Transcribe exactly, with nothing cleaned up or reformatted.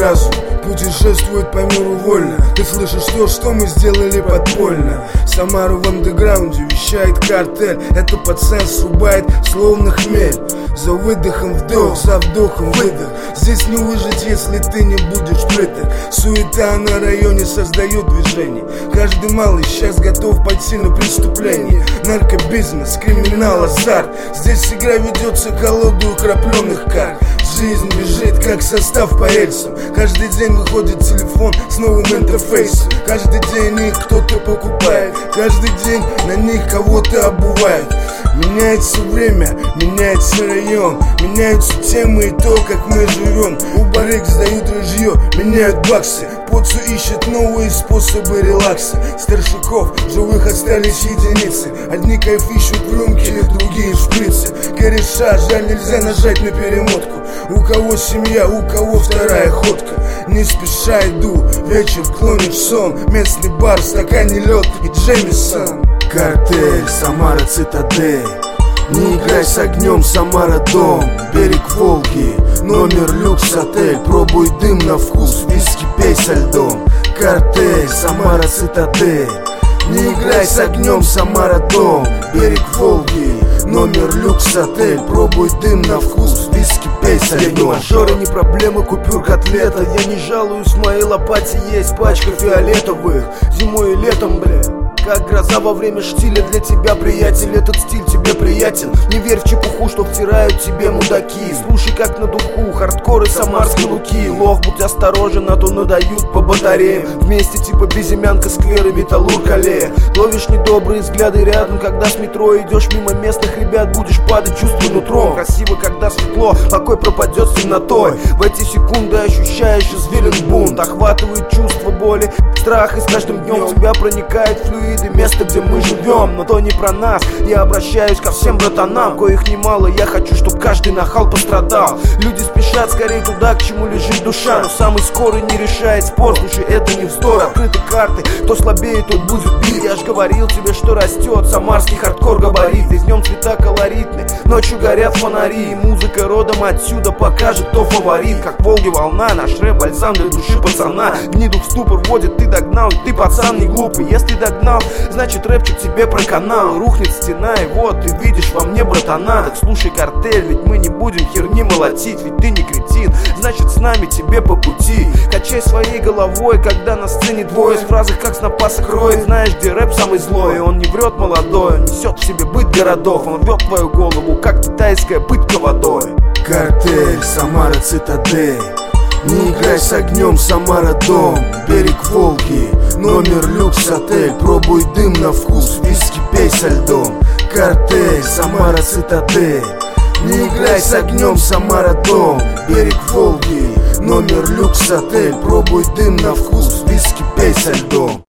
разум путешествует по миру вольно. Ты слышишь то, что мы сделали подпольно. Самару в андеграунде вещает картель. Это пацан срубает словно хмель. За выдохом вдох, за вдохом выдох. Здесь не выжить, если ты не будешь бритый. Суета на районе создает движение. Каждый малый сейчас готов пойти на преступление. Наркобизнес, криминал, азарт. Здесь игра ведется колоду крапленых карт. Жизнь бежит, как состав по рельсам. Каждый день выходит телефон с новым интерфейсом. Каждый день их кто-то покупает. Каждый день на них кого-то обувает. Меняется время, меняется район. Меняются темы и то, как мы живем. У барыг сдают ружье, меняют баксы. Поцу ищет новые способы релакса. Старшаков живых остались единицы. Одни кайф ищут в рюмке, другие в шприце. Кореша, жаль, нельзя нажать на перемотку. У кого семья, у кого вторая ходка. Не спеша иду, вечер клонит сон. Местный бар, в стакане лед и Джемисон. Картель, Самара, цитадель. Не играй с огнем, Самара, дом. Берег Волги, номер люкс отель. Пробуй дым на вкус, виски пей со льдом. Картель, Самара, цитадель. Не играй с огнем, Самара, дом. Берег Волги, номер люкс отель. Пробуй дым на вкус, виски пей со льдом. Я не мажор и не проблема купюр котлета. Я не жалуюсь, в моей лопате есть пачка фиолетовых. Зимой и летом, бля, как гроза во время штиля. Для тебя, приятель, этот стиль тебе приятен. Не верь в чепуху, что втирают тебе мудаки. Слушай, как на духу, хардкор и самарские луки. Лох, будь осторожен, а то надают по батареям. Вместе типа безымянка, сквер и металлург аллея. Ловишь недобрые взгляды рядом, когда с метро идешь мимо местных ребят. Будешь падать, чувствуй нутром. Красиво, когда светло, покой пропадет с темнотой. В эти секунды ощущаешь извилин бунт. Охватывает чувство боли, страх, и с каждым днем в тебя проникает флюид. Место, где мы живем, но то не про нас. Я обращаюсь ко всем братанам, коих немало. Я хочу, чтоб каждый нахал пострадал. Люди спешат скорее туда, к чему лежит душа. Но самый скорый не решает спор. Слушай, это не вздор, открыты карты. Кто слабее, тот будет бит. Я ж говорил тебе, что растет самарский хардкор габарит. Здесь днем цвета колоритны, ночью горят фонари. И музыка родом отсюда покажет, кто фаворит. Как в Волге волна, наш рэп бальзам для души пацана. Гниду в ступор вводит, ты догнал, и ты пацан не глупый. Если догнал, значит рэпчик тебе про канал. Рухнет стена, и вот ты видишь во мне братана. Так слушай, картель, ведь мы не будем херни молотить. Ведь ты не кретин, значит с нами тебе по пути. Качай своей головой, когда на сцене двое. С фразах как снопаса кроет. Знаешь, где рэп самый злой. Он не врет молодой, он несет в себе быт городов. Он рвет твою голову, как китайская пытка водой. Картель, Самара, цитадель. Не играй с огнем, Самара, дом. Берег Волги, номер люкс отель. Пробуй дым на вкус, виски пей со льдом. Картель, Самара, цитадель. Не играй с огнем, Самара, дом. Берег Волги, номер люкс отель. Пробуй дым на вкус, виски пей со льдом.